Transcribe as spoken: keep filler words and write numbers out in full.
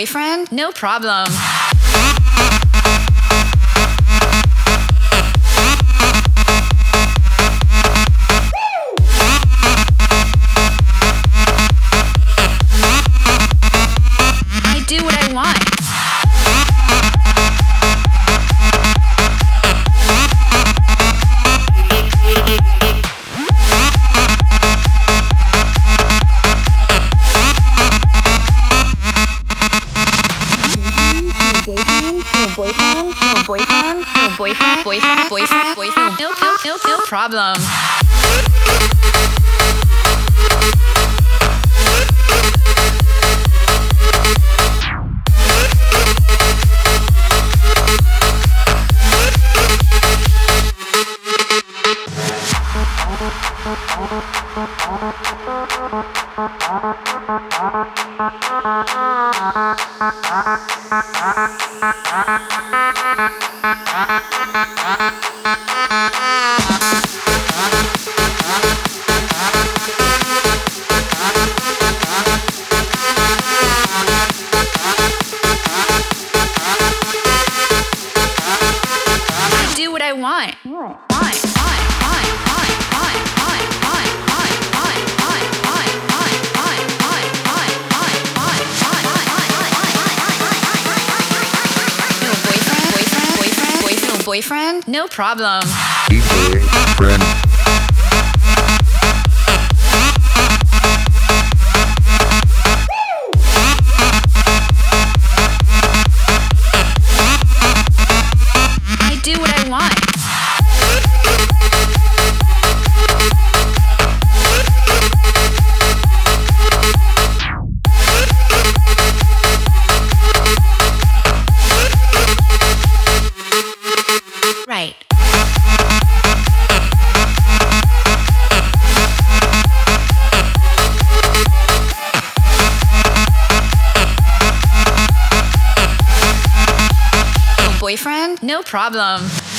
boyfriend? No problem. I do what I want. Boyfriend, no boyfriend, no boyfriend, boyfriend, boyfriend, boyfriend, no, no, no, no problem. I do what I want. What? Why? Why? Why? Why? Why? Why? Why? Why? Why? Why? Why? Why? Why? Why? Why? Why? Why? No boyfriend, boyfriend, boyfriend, boyfriend, no boyfriend, no problem. D J friend. I do what I want. Right. No boyfriend? No problem.